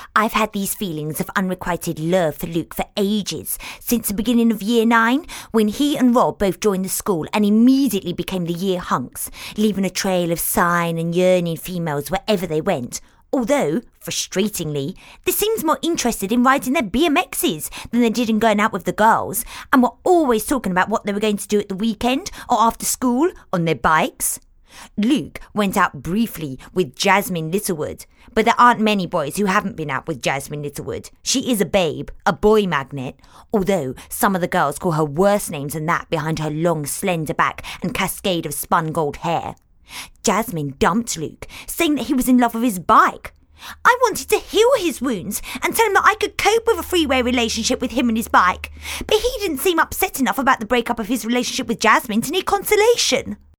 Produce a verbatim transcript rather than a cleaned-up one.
I've had these feelings of unrequited love for Luke for ages, since the beginning of year nine, when he and Rob both joined the school and immediately became the year hunks, leaving a trail of sighing and yearning females wherever they went. Although, frustratingly, they seemed more interested in riding their B M Xs than they did in going out with the girls, and were always talking about what they were going to do at the weekend or after school on their bikes. Luke went out briefly with Jasmine Littlewood, but there aren't many boys who haven't been out with Jasmine Littlewood. She is a babe, a boy magnet, although some of the girls call her worse names than that behind her long, slender back and cascade of spun gold hair. Jasmine dumped Luke, saying that he was in love with his bike. I wanted to heal his wounds and tell him that I could cope with a three-way relationship with him and his bike, but he didn't seem upset enough about the breakup of his relationship with Jasmine to need consolation.